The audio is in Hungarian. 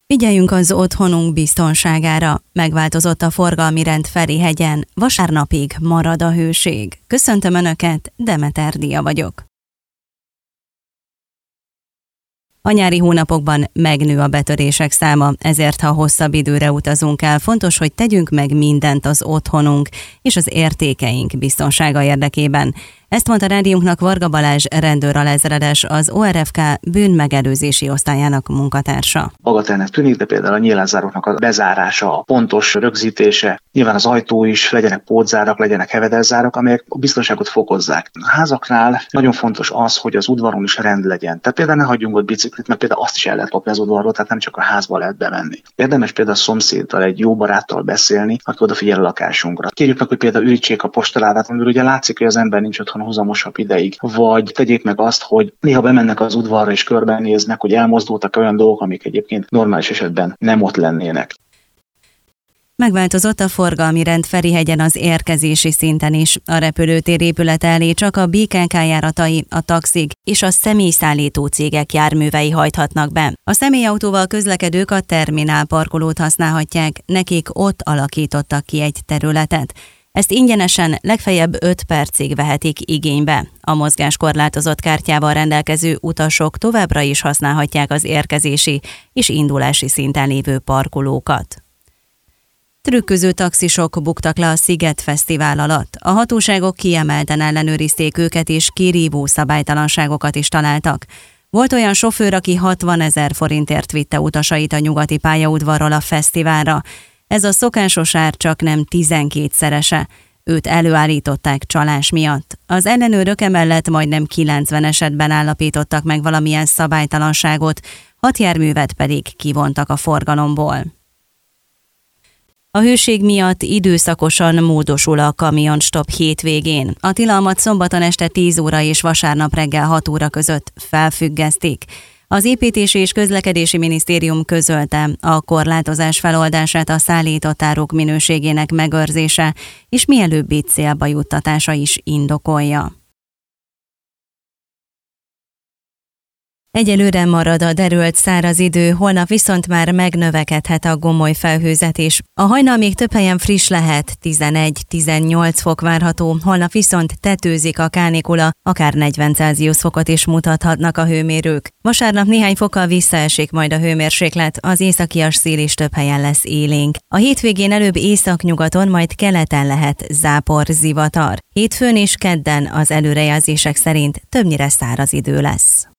Figyeljünk az otthonunk biztonságára. Megváltozott a forgalmi rend Ferihegyen, vasárnapig marad a hőség. Köszöntöm Önöket, Demeter Dia vagyok. A nyári hónapokban megnő a betörések száma, ezért ha hosszabb időre utazunk el, fontos, hogy tegyünk meg mindent az otthonunk és az értékeink biztonsága érdekében. Ezt mondta rádiónknak Varga Balázs rendőralezredes, az ORFK bűnmegelőzési osztályának munkatársa. Bagatelnek tűnik, de például a nyílászáróknak a bezárása, a pontos rögzítése, nyilván az ajtó is, legyenek pótzárak, legyenek hevedelzárak, amelyek a biztonságot fokozzák. A házaknál nagyon fontos az, hogy az udvaron is rend legyen. Tehát például ne hagyjunk ott biciklit, mert például azt is el lehet lopni az udvarról, tehát nem csak a házba lehet bemenni. Érdemes például a szomszéddal, egy jó baráttal beszélni, aki odafigyel a lakásunkra. Kérjük meg, hogy például ürítsék a postaládát, amiről ugye látszik, hogy az ember nincs otthon húzamosabb ideig. Vagy tegyék meg azt, hogy néha bemennek az udvarra és körbenéznek, hogy elmozdultak olyan dolgok, amik egyébként normális esetben nem ott lennének. Megváltozott a forgalmi rend Ferihegyen az érkezési szinten is. A repülőtér épülete elé csak a BKK járatai, a taxik és a személyszállító cégek járművei hajthatnak be. A személyautóval közlekedők a terminál parkolót használhatják, nekik ott alakítottak ki egy területet. Ezt ingyenesen legfeljebb 5 percig vehetik igénybe. A mozgáskorlátozott kártyával rendelkező utasok továbbra is használhatják az érkezési és indulási szinten lévő parkolókat. Trükköző taxisok buktak le a Sziget Fesztivál alatt. A hatóságok kiemelten ellenőrizték őket, és kirívó szabálytalanságokat is találtak. Volt olyan sofőr, aki 60 000 forintért vitte utasait a nyugati pályaudvarról a fesztiválra. Ez a szokásos ár csak nem 12-szerese. Őt előállították csalás miatt. Az ellenőrök emellett majdnem 90 esetben állapítottak meg valamilyen szabálytalanságot, 6 járművet pedig kivontak a forgalomból. A hőség miatt időszakosan módosul a kamionstop hétvégén. A tilalmat szombaton este 10 óra és vasárnap reggel 6 óra között felfüggesztik. Az Építési és Közlekedési Minisztérium közölte, a korlátozás feloldását a szállított áruk minőségének megőrzése és mielőbbi célba juttatása is indokolja. Egyelőre marad a derült száraz idő, holnap viszont már megnövekedhet a gomoly felhőzetés. A hajnal még több helyen friss lehet, 11-18 fok várható, holnap viszont tetőzik a kánikula, akár 40 Celsius fokot is mutathatnak a hőmérők. Vasárnap néhány fokkal visszaesik majd a hőmérséklet, az északias szél is több helyen lesz élénk. A hétvégén előbb északnyugaton, majd keleten lehet zápor, zivatar. Hétfőn és kedden az előrejelzések szerint többnyire száraz idő lesz.